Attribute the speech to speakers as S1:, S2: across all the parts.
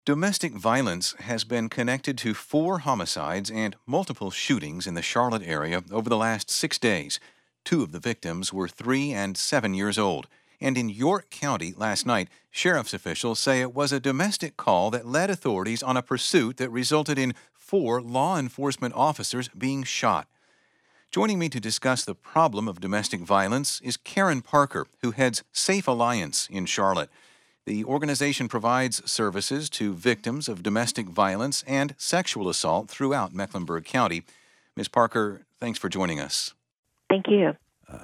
S1: Domestic violence has been connected to 4 homicides and multiple shootings in the Charlotte area over the last 6 days. 2 of the victims were 3 and 7 years old. And in York County last night, sheriff's officials say it was a domestic call that led authorities on a pursuit that resulted in 4 law enforcement officers being shot. Joining me to discuss the problem of domestic violence is Karen Parker, who heads Safe Alliance in Charlotte. The organization provides services to victims of domestic violence and sexual assault throughout Mecklenburg County. Ms. Parker, thanks for joining us.
S2: Thank you.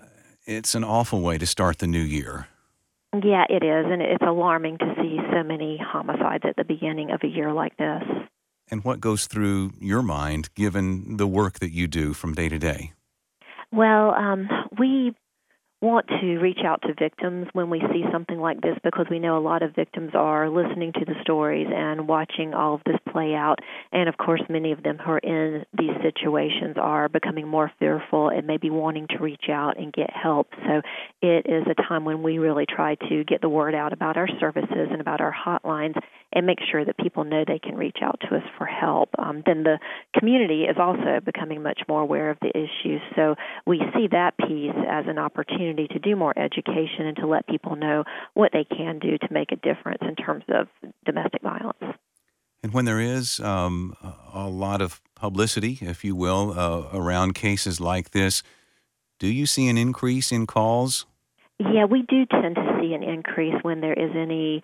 S1: It's an awful way to start the new year.
S2: Yeah, it is, and it's alarming to see so many homicides at the beginning of a year like this.
S1: And what goes through your mind, given the work that you do from day to day?
S2: Well, we want to reach out to victims when we see something like this because we know a lot of victims are listening to the stories and watching all of this play out. And, of course, many of them who are in these situations are becoming more fearful and maybe wanting to reach out and get help. So it is a time when we really try to get the word out about our services and about our hotlines and make sure that people know they can reach out to us for help. Then the community is also becoming much more aware of the issues. So we see that piece as an opportunity to do more education and to let people know what they can do to make a difference in terms of domestic violence.
S1: And when there is a lot of publicity, if you will, around cases like this, do you see an increase in calls?
S2: Yeah, we do tend to see an increase when there is any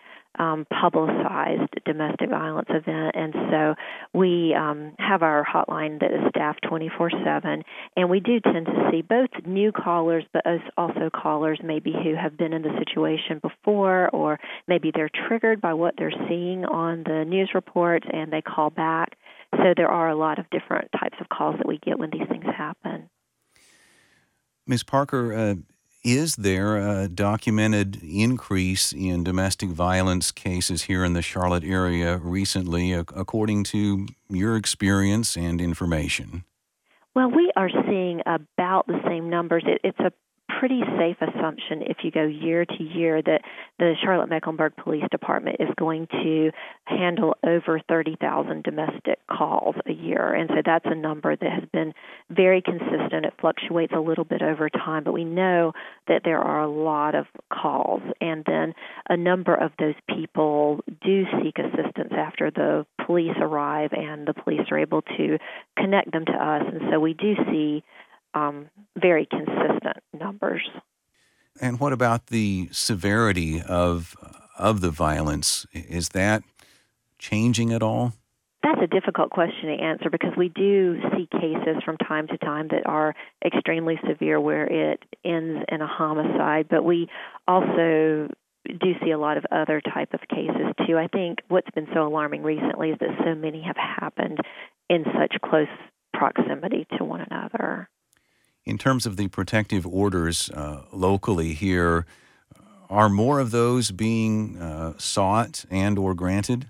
S2: publicized domestic violence event, and so we have our hotline that is staffed 24/7, and we do tend to see both new callers, but also callers maybe who have been in the situation before, or maybe they're triggered by what they're seeing on the news reports, and they call back. So there are a lot of different types of calls that we get when these things happen.
S1: Ms. Parker, is there a documented increase in domestic violence cases here in the Charlotte area recently, according to your experience and information?
S2: Well, we are seeing about the same numbers. It's a pretty safe assumption if you go year to year that the Charlotte-Mecklenburg Police Department is going to handle over 30,000 domestic calls a year. And so that's a number that has been very consistent. It fluctuates a little bit over time, but we know that there are a lot of calls. And then a number of those people do seek assistance after the police arrive and the police are able to connect them to us. And so we do see very consistent numbers.
S1: And what about the severity of the violence? Is that changing at all?
S2: That's a difficult question to answer because we do see cases from time to time that are extremely severe where it ends in a homicide, but we also do see a lot of other type of cases too. I think what's been so alarming recently is that so many have happened in such close proximity to one another.
S1: In terms of the protective orders locally here, are more of those being sought and or granted?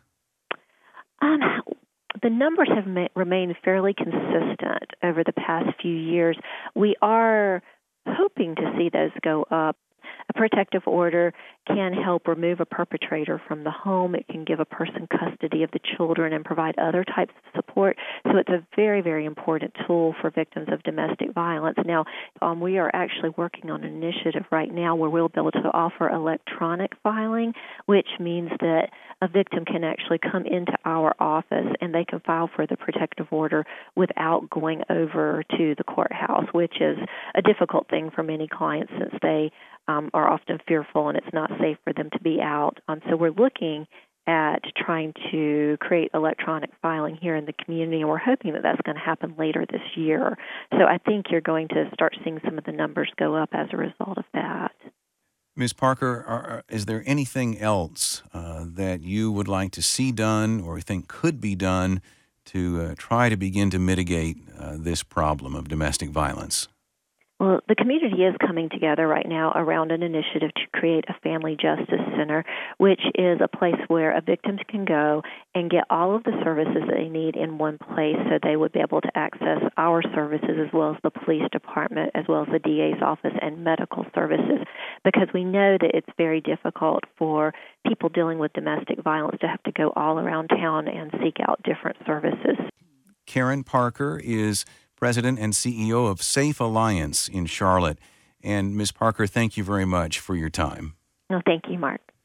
S2: The numbers have remained fairly consistent over the past few years. We are hoping to see those go up. A protective order can help remove a perpetrator from the home. It can give a person custody of the children and provide other types of support. So it's a very, very important tool for victims of domestic violence. Now, we are actually working on an initiative right now where we'll be able to offer electronic filing, which means that a victim can actually come into our office and they can file for the protective order without going over to the courthouse, which is a difficult thing for many clients since they are often fearful and it's not safe for them to be out. So we're looking at trying to create electronic filing here in the community, and we're hoping that that's going to happen later this year. So I think you're going to start seeing some of the numbers go up as a result of that.
S1: Ms. Parker, is there anything else that you would like to see done or think could be done to try to begin to mitigate this problem of domestic violence?
S2: Well, the community is coming together right now around an initiative to create a family justice center, which is a place where victims can go and get all of the services that they need in one place, so they would be able to access our services as well as the police department, as well as the DA's office and medical services, because we know that it's very difficult for people dealing with domestic violence to have to go all around town and seek out different services.
S1: Karen Parker is President and CEO of Safe Alliance in Charlotte. And Ms. Parker, thank you very much for your time.
S2: No, thank you, Mark.